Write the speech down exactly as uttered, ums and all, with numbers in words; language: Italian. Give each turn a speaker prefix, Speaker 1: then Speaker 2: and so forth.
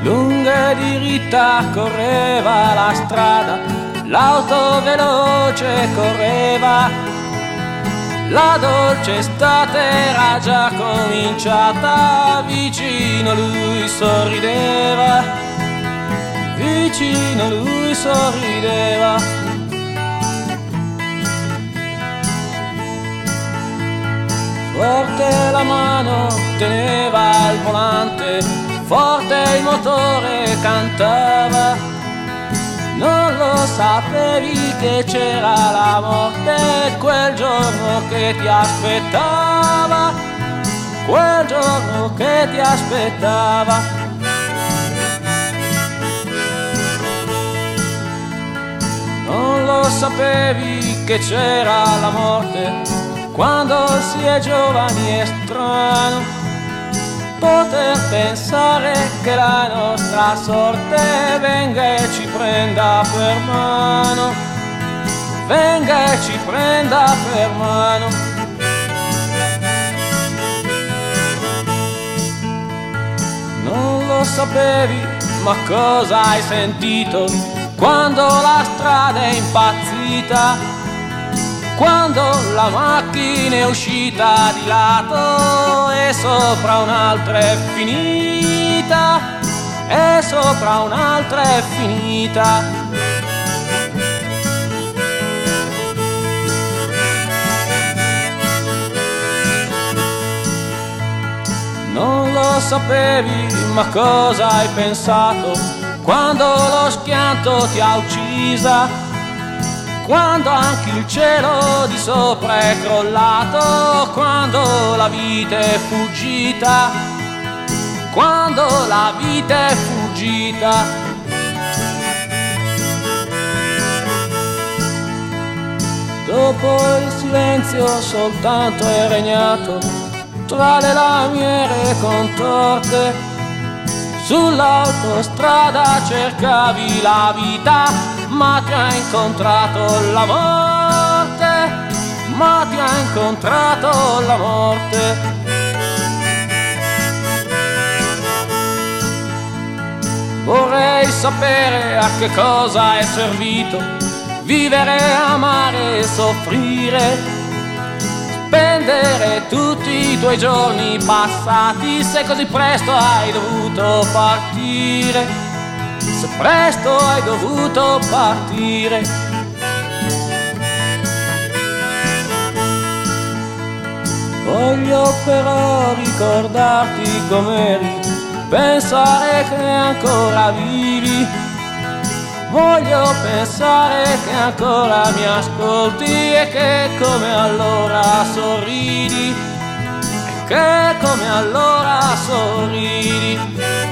Speaker 1: lunga e diritta correva la strada, l'auto veloce correva, la dolce estate era già cominciata, vicino lui sorrideva, vicino lui sorrideva. Forte la mano teneva il volante, forte il motore cantava. Non lo sapevi che c'era la morte quel giorno che ti aspettava, quel giorno che ti aspettava. Non lo sapevi che c'era la morte quando si è giovani è strano poter pensare che la nostra sorte venga e ci prenda per mano, venga e ci prenda per mano. Non lo sapevi, ma cosa hai sentito quando la strada è impazzita? Quando la macchina è uscita di lato e sopra un'altra è finita, e sopra un'altra è finita. Non lo sapevi, ma cosa hai pensato quando lo schianto ti ha uccisa? Quando anche il cielo di sopra è crollato, quando la vita è fuggita, quando la vita è fuggita. Dopo il silenzio soltanto è regnato tra le lamiere contorte. Sull'autostrada cercavi la vita, ma ti ha incontrato la morte, ma ti ha incontrato la morte. Vorrei sapere a che cosa è servito vivere, amare e soffrire, spendere tutti i tuoi giorni passati se così presto hai dovuto partire, se presto hai dovuto partire. Voglio però ricordarti com'eri, pensare che ancora vivi. Voglio pensare che ancora mi ascolti e che come allora sorridi, e che come allora sorridi.